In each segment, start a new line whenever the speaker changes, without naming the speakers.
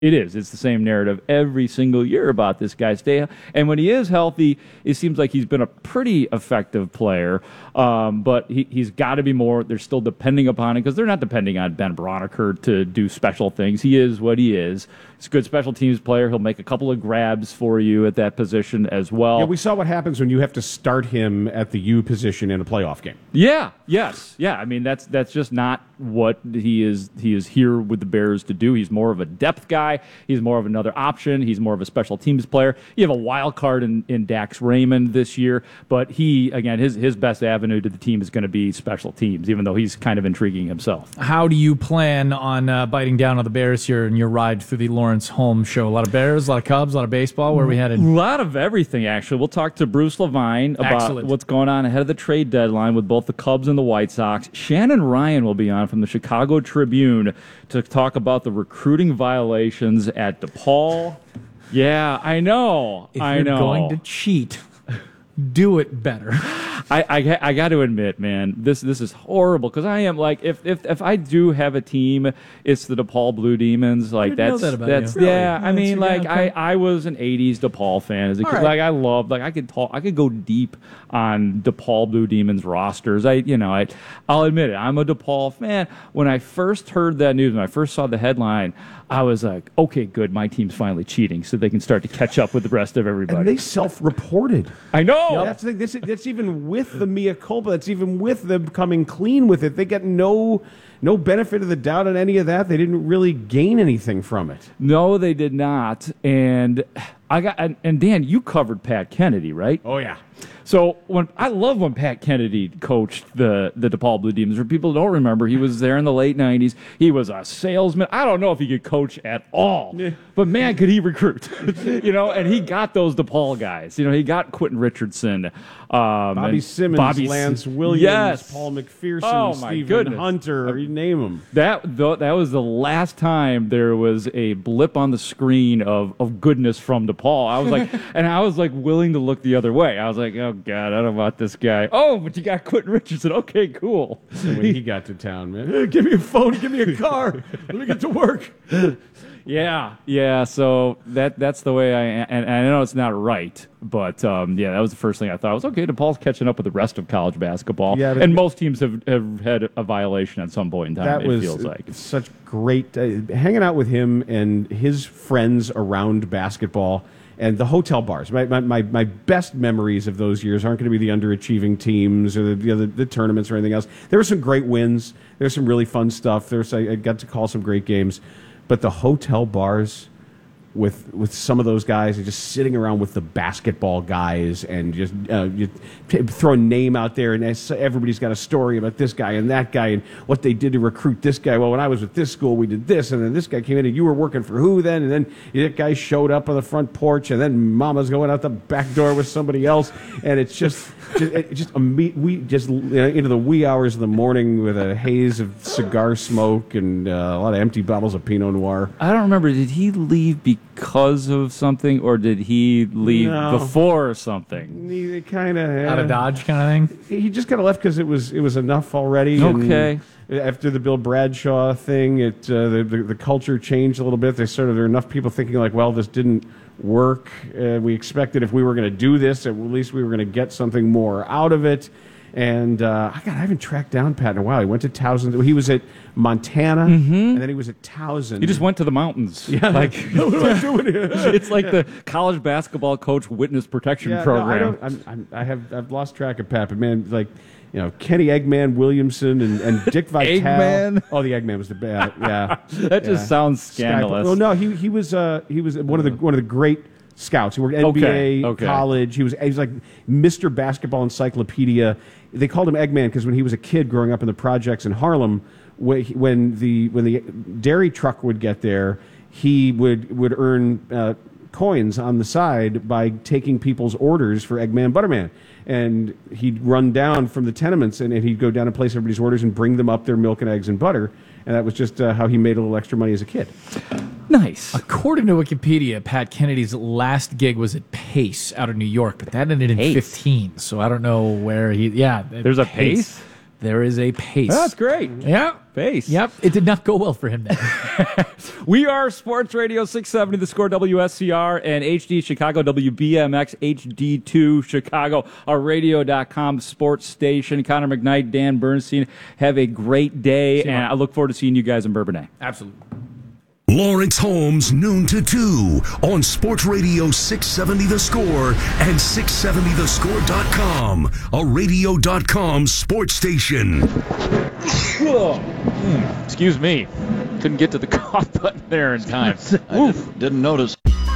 It is. It's the same narrative every single year about this guy. And when he is healthy, it seems like he's been a pretty effective player. But he's got to be more. They're still depending upon it because they're not depending on Ben Braunecker to do special things. He is what he is. He's a good special teams player. He'll make a couple of grabs for you at that position as well.
Yeah, we saw what happens when you have to start him at the U position in a playoff game.
Yeah. Yes. Yeah. I mean, that's just not what he is. He is here with the Bears to do. He's more of a depth guy. He's more of another option. He's more of a special teams player. You have a wild card in Dax Raymond this year, but his best avenue to the team is going to be special teams, even though he's kind of intriguing himself.
How do you plan on biting down on the Bears here in your ride through the Lawrence home show? A lot of Bears, a lot of Cubs, a lot of baseball. Where are we headed?
A lot of everything, actually. We'll talk to Bruce Levine about what's going on ahead of the trade deadline with both the Cubs and the White Sox. Shannon Ryan will be on from the Chicago Tribune to talk about the recruiting violations at DePaul. Yeah, I know.
If you're going to cheat, do it better.
I got to admit, man, this is horrible because I am like, if I do have a team, it's the DePaul Blue Demons. Like that's
really?
yeah. I mean, like I was an '80s DePaul fan as a kid. Right. Like I loved, like I could go deep on DePaul Blue Demons rosters. I'll admit it. I'm a DePaul fan. When I first heard that news, when I first saw the headline, I was like, okay, good. My team's finally cheating, so they can start to catch up with the rest of everybody.
And they self-reported.
I know.
Yep. That's even with the mea culpa. That's even with them coming clean with it. They get no benefit of the doubt on any of that. They didn't really gain anything from it.
No, they did not. And Dan, you covered Pat Kennedy, right?
Oh yeah.
So I love when Pat Kennedy coached the DePaul Blue Demons. For people who don't remember, he was there in the late 90s. He was a salesman. I don't know if he could coach at all, but man, could he recruit. And he got those DePaul guys. He got Quentin Richardson,
Bobby Simmons, Lance Williams,
yes.
Paul McPherson, Stephen Hunter, you name them.
That was the last time there was a blip on the screen of goodness from DePaul. I was like willing to look the other way. I was like, oh God, I don't know about this guy. Oh, but you got Quentin Richardson. Okay, cool.
And when he got to town, man, hey, give me a phone, give me a car, let me get to work.
Yeah. So that's the way I am. And I know it's not right, but that was the first thing I thought. Was okay. DePaul's catching up with the rest of college basketball, and most teams have had a violation at some point in time. It feels like
such great hanging out with him and his friends around basketball. And the hotel bars. My best memories of those years aren't going to be the underachieving teams or the tournaments or anything else. There were some great wins. There's some really fun stuff. I got to call some great games. But the hotel bars with some of those guys and just sitting around with the basketball guys and just you throw a name out there and everybody's got a story about this guy and that guy and what they did to recruit this guy. Well, when I was with this school, we did this, and then this guy came in and you were working for who then? And then that guy showed up on the front porch, and then Mama's going out the back door with somebody else, and it's we just into the wee hours of the morning with a haze of cigar smoke and a lot of empty bottles of Pinot Noir.
I don't remember. Did he leave because of something, or did he leave before something?
He kind of
out of Dodge kind of
thing. He just kind of left because it was enough already.
Okay.
And after the Bill Bradshaw thing, the culture changed a little bit. There were enough people thinking like, well, this didn't work. We expected if we were going to do this, at least we were going to get something more out of it. And I haven't tracked down Pat in a while. He went to Towson. He was at Montana, and then he was at Towson.
He just went to the mountains.
Yeah,
like
what am I doing here?
It's like the college basketball coach witness protection program.
No, I've lost track of Pat, but man, like Kenny Eggman Williamson and Dick Vitale.
Eggman?
Oh, the Eggman was the bad. Yeah,
that just sounds scandalous.
Well, no, he was one of the great scouts. He worked NBA, college. He was like Mr. Basketball Encyclopedia. They called him Eggman because when he was a kid growing up in the projects in Harlem, when the dairy truck would get there, he would earn coins on the side by taking people's orders for Eggman Butterman. And he'd run down from the tenements and he'd go down and place everybody's orders and bring them up their milk and eggs and butter. And that was just how he made a little extra money as a kid.
Nice.
According to Wikipedia, Pat Kennedy's last gig was at Pace out of New York, but that ended in 15. So I don't know where he. Yeah,
there's a Pace.
there is a pace.
That's great.
Yeah.
Pace.
Yep. It did not go well for him then.
We are Sports Radio 670, The Score, WSCR, and HD Chicago, WBMX HD2 Chicago, our radio.com sports station. Connor McKnight, Dan Bernstein, have a great day, and I look forward to seeing you guys in Bourbonnais.
Absolutely.
Lawrence Holmes, noon to 2 on Sports Radio 670 The Score and 670thescore.com, a radio.com sports station.
Excuse me. Couldn't get to the cough button there in time.
I didn't notice.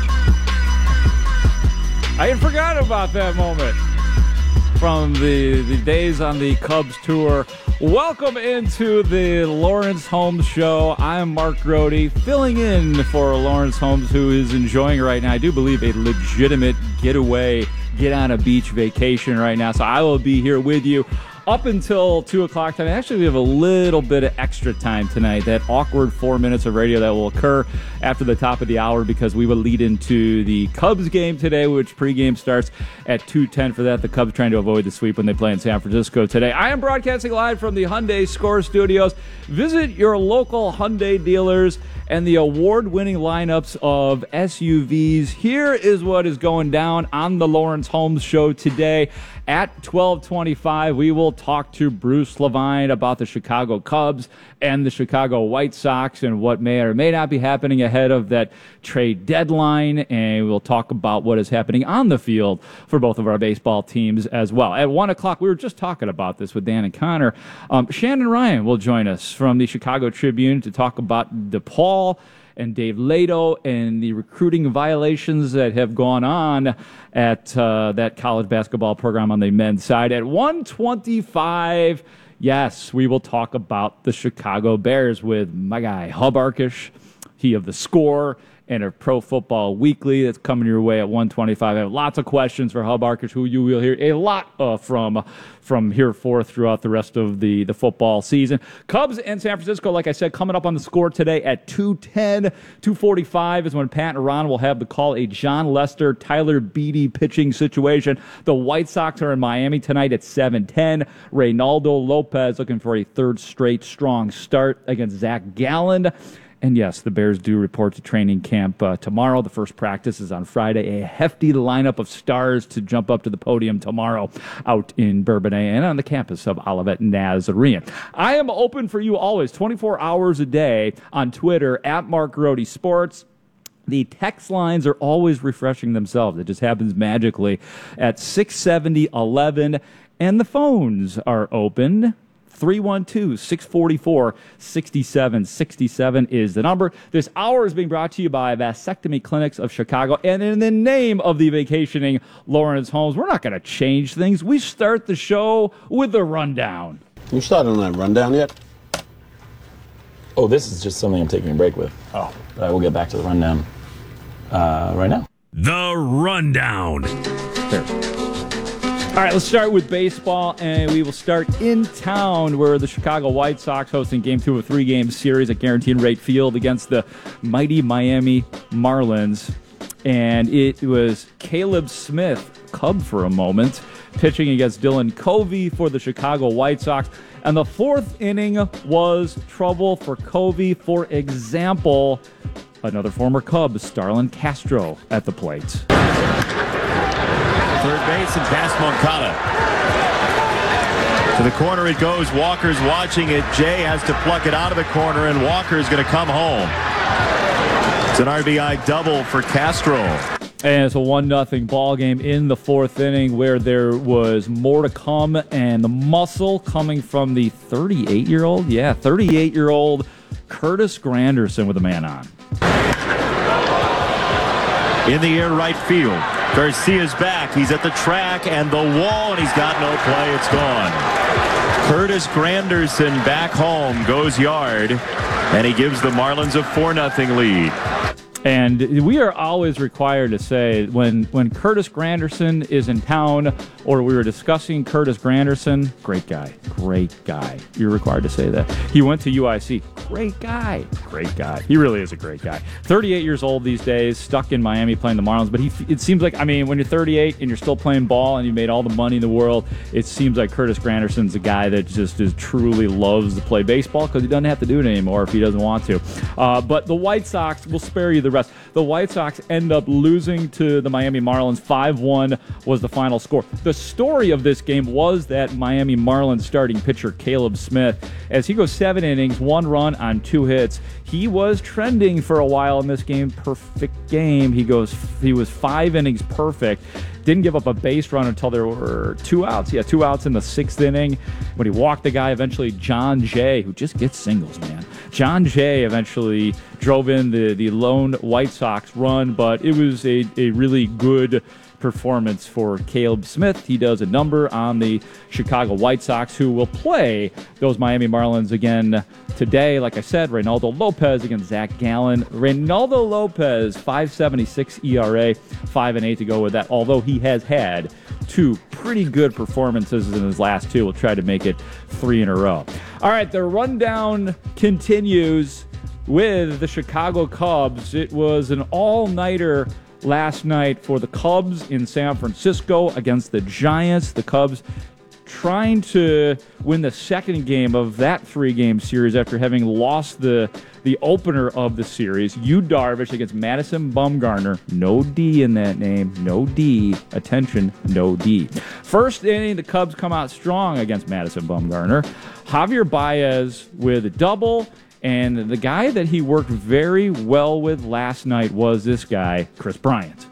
I had forgotten about that moment from the days on the Cubs tour. Welcome into the Lawrence Holmes Show. I'm Mark Grody, filling in for Lawrence Holmes, who is enjoying right now, I do believe, a legitimate getaway, get on a beach vacation right now. So I will be here with you up until 2 o'clock time. Actually, we have a little bit of extra time tonight, that awkward 4 minutes of radio that will occur after the top of the hour, because we will lead into the Cubs game today, which pregame starts at 2:10 for that. The Cubs trying to avoid the sweep when they play in San Francisco today. I am broadcasting live from the Hyundai Score Studios. Visit your local Hyundai dealers and the award-winning lineups of SUVs. Here is what is going down on the Lawrence Holmes Show today. At 12:25, we will talk to Bruce Levine about the Chicago Cubs and the Chicago White Sox and what may or may not be happening ahead of that trade deadline. And we'll talk about what is happening on the field for both of our baseball teams as well. At 1 o'clock, we were just talking about this with Dan and Connor. Shannon Ryan will join us from the Chicago Tribune to talk about DePaul and Dave Lato and the recruiting violations that have gone on at that college basketball program on the men's side. At 1:25, yes, we will talk about the Chicago Bears with my guy, Hub Arkush, he of The Score and of Pro Football Weekly. That's coming your way at 1:25. I have lots of questions for Hub Arkush, who you will hear a lot from here forth throughout the rest of the football season. Cubs and San Francisco, like I said, coming up on The Score today at 2:10. 2:45 is when Pat and Ron will have the call, a John Lester, Tyler Beede pitching situation. The White Sox are in Miami tonight at 7:10. Reynaldo Lopez looking for a third straight strong start against Zach Gallen. And yes, the Bears do report to training camp tomorrow. The first practice is on Friday. A hefty lineup of stars to jump up to the podium tomorrow out in Bourbonnais and on the campus of Olivet Nazarene. I am open for you always, 24 hours a day on Twitter, at Mark Grody Sports. The text lines are always refreshing themselves. It just happens magically at 670-11. And the phones are open. 312-644-6767 is the number. This hour is being brought to you by Vasectomy Clinics of Chicago. And in the name of the vacationing Lawrence Holmes, we're not going to change things. We start the show with the rundown.
You started on that rundown yet?
Oh, this is just something I'm taking a break with. Oh, but I will get back to the rundown right now.
The Rundown.
There. All right, let's start with baseball, and we will start in town where the Chicago White Sox hosting Game 2 of a 3-game series at Guaranteed Rate Field against the mighty Miami Marlins. And it was Caleb Smith, Cub for a moment, pitching against Dylan Covey for the Chicago White Sox. And the fourth inning was trouble for Covey. For example, another former Cub, Starlin Castro, at the plate.
Third base and past Moncada. To the corner it goes. Walker's watching it. Jay has to pluck it out of the corner, and Walker's going to come home. It's an RBI double for Castro.
And it's a 1-0 ball game in the fourth inning where there was more to come, and the muscle coming from the 38-year-old. Yeah, 38-year-old Curtis Granderson with a man on.
In the air right field. Garcia's back. He's at the track and the wall, and he's got no play. It's gone. Curtis Granderson back home, goes yard, and he gives the Marlins a 4-0 lead.
And we are always required to say when Curtis Granderson is in town, or we were discussing Curtis Granderson, great guy. You're required to say that. He went to UIC. Great guy. He really is a great guy. 38 years old these days, stuck in Miami playing the Marlins. But it seems like, when you're 38 and you're still playing ball and you made all the money in the world, it seems like Curtis Granderson's a guy that just truly loves to play baseball because he doesn't have to do it anymore if he doesn't want to. But the White Sox, will spare you the rest. The White Sox end up losing to the Miami Marlins. 5-1 was the final score. The story of this game was that Miami Marlins starting pitcher Caleb Smith, as he goes 7 innings, 1 run on 2 hits. He was trending for a while in this game. Perfect game. He was 5 innings perfect. Didn't give up a base run until there were 2 outs. He had 2 outs in the 6th inning. When he walked the guy, eventually John Jay, who just gets singles, man. John Jay eventually drove in the lone White Sox run, but it was a really good performance for Caleb Smith. He does a number on the Chicago White Sox, who will play those Miami Marlins again today. Like I said, Reynaldo Lopez against Zach Gallen. Reynaldo Lopez, 5.76 ERA, 5-8 to go with that, although he has had 2 pretty good performances in his last 2. We'll try to make it 3 in a row. All right, the rundown continues with the Chicago Cubs. It was an all-nighter last night for the Cubs in San Francisco against the Giants. The Cubs trying to win the second game of that 3-game series after having lost the opener of the series. Yu Darvish against Madison Bumgarner. No D in that name. No D. Attention, no D. First inning, the Cubs come out strong against Madison Bumgarner. Javier Baez with a double. And the guy that he worked very well with last night was this guy, Chris Bryant.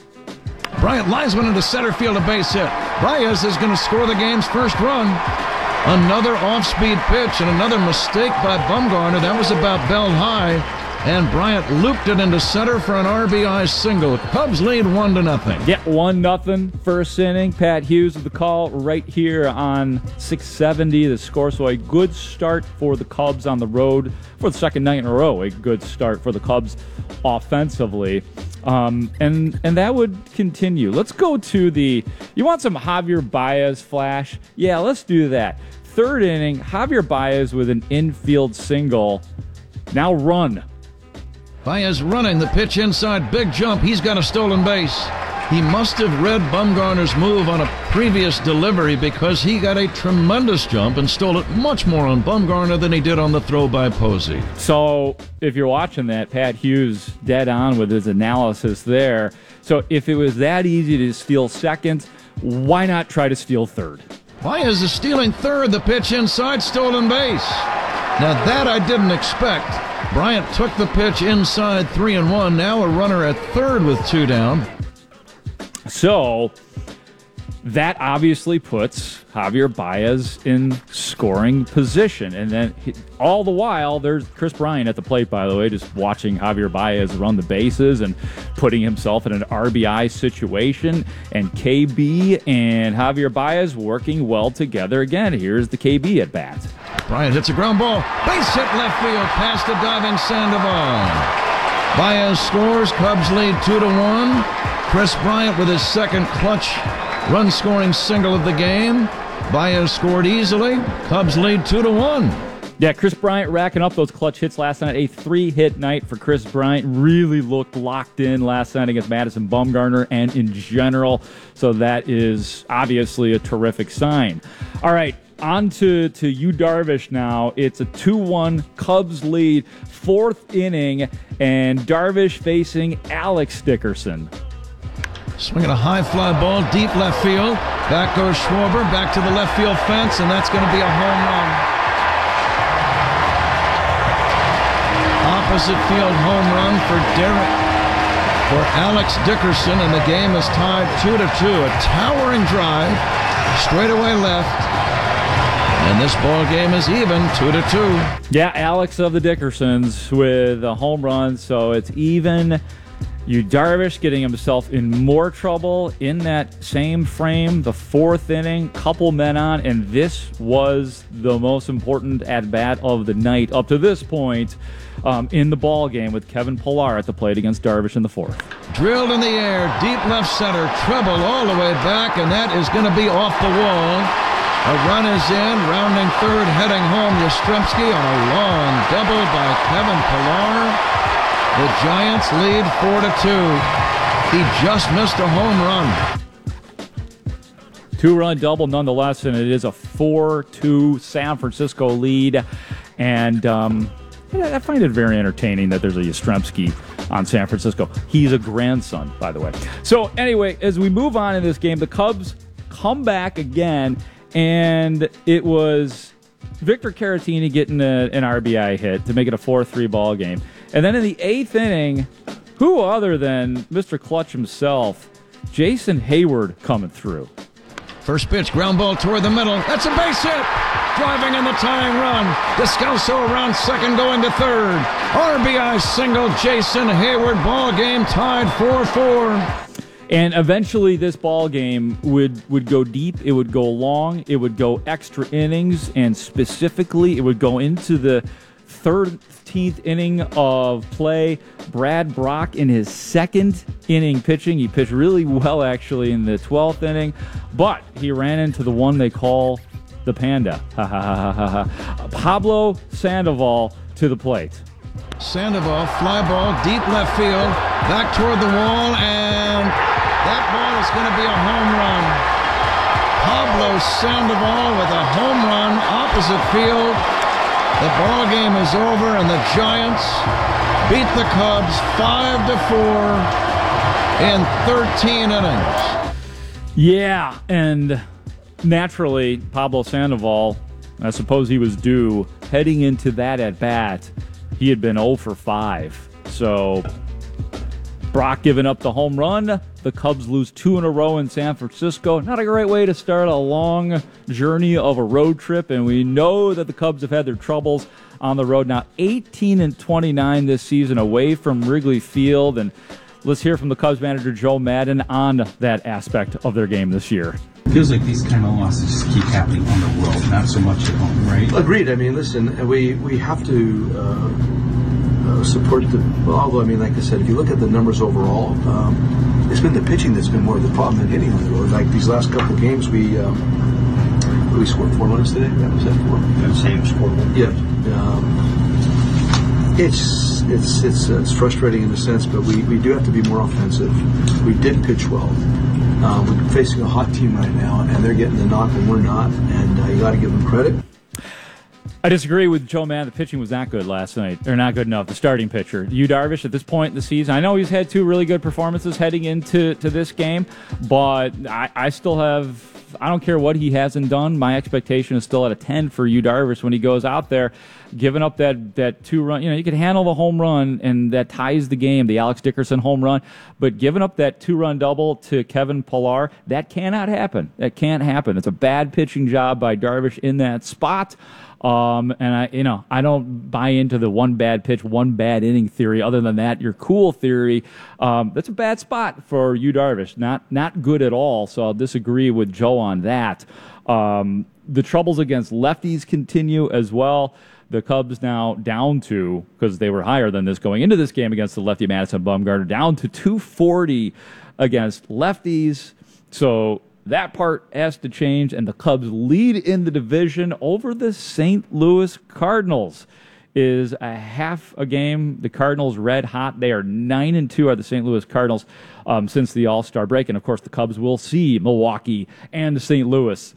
Bryant lines one into center field, a base hit. Baez is going to score the game's first run. Another off-speed pitch and another mistake by Bumgarner. That was about belt high. And Bryant looped it into center for an RBI single. Cubs lead 1-0.
Yeah, 1-0 first inning. Pat Hughes with the call right here on 670, the score. So a good start for the Cubs on the road for the second night in a row. A good start for the Cubs offensively. And that would continue. Let's go to you want some Javier Baez flash? Yeah, let's do that. Third inning, Javier Baez with an infield single. Now run.
Baez running the pitch inside, big jump. He's got a stolen base. He must have read Bumgarner's move on a previous delivery because he got a tremendous jump and stole it much more on Bumgarner than he did on the throw by Posey.
So if you're watching that, Pat Hughes dead on with his analysis there. So if it was that easy to steal second, why not try to steal third?
Baez is stealing third, the pitch inside, stolen base. Now that I didn't expect. Bryant took the pitch inside 3-1. Now a runner at third with 2 down.
So that obviously puts Javier Baez in scoring position. And then all the while, there's Chris Bryant at the plate, by the way, just watching Javier Baez run the bases and putting himself in an RBI situation. And KB and Javier Baez working well together again. Here's the KB at bat.
Bryant hits a ground ball. Base hit left field past the diving Sandoval. Baez scores. Cubs lead 2-1. Chris Bryant with his second clutch run-scoring single of the game. Baez scored easily. Cubs lead 2-1.
Yeah, Chris Bryant racking up those clutch hits last night. A 3-hit night for Chris Bryant. Really looked locked in last night against Madison Bumgarner and in general. So that is obviously a terrific sign. All right, on to Yu Darvish now. It's a 2-1 Cubs lead, 4th inning, and Darvish facing Alex Dickerson.
Swinging a high fly ball, deep left field. Back goes Schwarber, back to the left field fence, and that's going to be a home run. Opposite field home run for Alex Dickerson, and the game is tied 2-2. A towering drive, straightaway left, and this ball game is even 2-2.
Yeah, Alex of the Dickersons with a home run, so it's even. Yu Darvish getting himself in more trouble in that same frame, the fourth inning, couple men on, and this was the most important at-bat of the night up to this point in the ball game with Kevin Pillar at the plate against Darvish in the fourth.
Drilled in the air, deep left center, treble all the way back, and that is going to be off the wall. A run is in, rounding third, heading home, Yastrzemski on a long double by Kevin Pillar. The Giants lead 4-2. He just missed a home run.
Two-run double nonetheless, and it is a 4-2 San Francisco lead. And I find it very entertaining that there's a Yastrzemski on San Francisco. He's a grandson, by the way. So anyway, as we move on in this game, the Cubs come back again, and it was Victor Caratini getting an RBI hit to make it a 4-3 ball game. And then in the eighth inning, who other than Mr. Clutch himself, Jason Hayward coming through.
First pitch, ground ball toward the middle. That's a base hit. Driving in the tying run. Descalso around second, going to third. RBI single, Jason Hayward. Ball game tied 4-4.
And eventually this ball game would go deep, it would go long, it would go extra innings, and specifically it would go into the 13th inning of play. Brad Brock in his second inning pitching. He pitched really well actually in the 12th inning, but he ran into the one they call the Panda. Pablo Sandoval to the plate.
Sandoval, fly ball, deep left field, back toward the wall, and that ball is going to be a home run. Pablo Sandoval with a home run opposite field. The ball game is over, and the Giants beat the Cubs 5-4 in 13 innings.
Yeah, and naturally, Pablo Sandoval, I suppose he was due heading into that at-bat. He had been 0 for 5. So Brock giving up the home run. The Cubs lose 2 in a row in San Francisco. Not a great way to start a long journey of a road trip, and we know that the Cubs have had their troubles on the road. Now 18-29 this season away from Wrigley Field, and let's hear from the Cubs manager Joe Maddon on that aspect of their game this year.
It feels like these kind of losses just keep happening on the road, not so much at home, right?
Agreed. I mean, listen, we have to support the. Although, I mean, like I said, if you look at the numbers overall, it's been the pitching that's been more of the problem than hitting on the road. Like these last couple of games, we scored 4 runs today. That was that 4.
The same score.
Yeah. It's frustrating in a sense, but we do have to be more offensive. We did pitch well. We're facing a hot team right now, and they're getting the knock, and we're not. And you got to give them credit.
I disagree with Joe Maddon. The pitching was not good last night, or not good enough. The starting pitcher, Yu Darvish, at this point in the season, I know he's had 2 really good performances heading into this game, but I still have. I don't care what he hasn't done. My expectation is still at a 10 for Yu Darvish when he goes out there, giving up that 2-run. You know, you can handle the home run, and that ties the game, the Alex Dickerson home run. But giving up that 2-run double to Kevin Pillar, that cannot happen. That can't happen. It's a bad pitching job by Darvish in that spot. And I don't buy into the one bad pitch, one bad inning theory. Other than that, your cool theory, that's a bad spot for Yu Darvish. Not good at all. So I'll disagree with Joe on that. The troubles against lefties continue as well. The Cubs now down to, because they were higher than this going into this game against the lefty Madison Bumgarner, down to 240 against lefties. So that part has to change, and the Cubs lead in the division over the St. Louis Cardinals. Is a half a game. The Cardinals red hot. They are 9-2 are the St. Louis Cardinals since the All-Star break. And, of course, the Cubs will see Milwaukee and St. Louis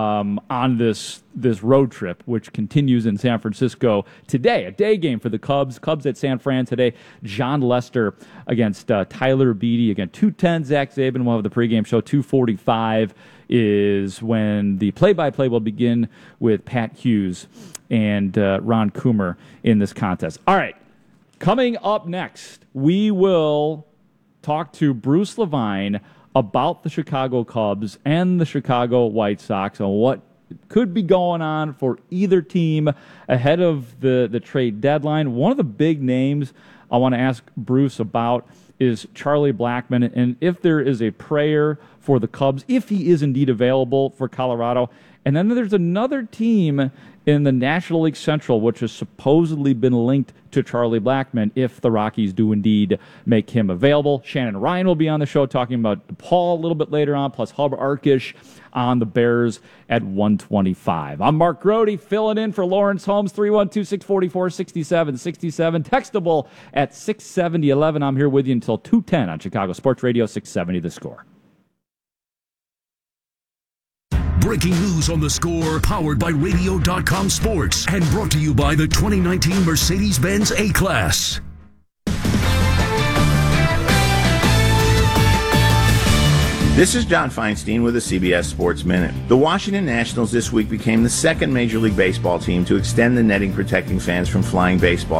on this road trip, which continues in San Francisco today. A day game for the Cubs. Cubs at San Fran today. John Lester against Tyler Beede. Again, 2:10, Zach Zabin will have the pregame show. 2:45 is when the play-by-play will begin with Pat Hughes and Ron Coomer in this contest. All right, coming up next, we will talk to Bruce Levine about the Chicago Cubs and the Chicago White Sox and what could be going on for either team ahead of the trade deadline. One of the big names I want to ask Bruce about is Charlie Blackmon, and if there is a prayer for the Cubs, if he is indeed available for Colorado. And then there's another team in the National League Central, which has supposedly been linked to Charlie Blackmon if the Rockies do indeed make him available. Shannon Ryan will be on the show talking about DePaul a little bit later on, plus Hub Arkish on the Bears at 125. I'm Mark Grody, filling in for Lawrence Holmes, 312-644-6767. Textable at 67011. I'm here with you until 2:10 on Chicago Sports Radio 670 The Score.
Breaking news on The Score, powered by Radio.com Sports, and brought to you by the 2019 Mercedes-Benz A-Class.
This is John Feinstein with the CBS Sports Minute. The Washington Nationals this week became the second Major League Baseball team to extend the netting protecting fans from flying baseball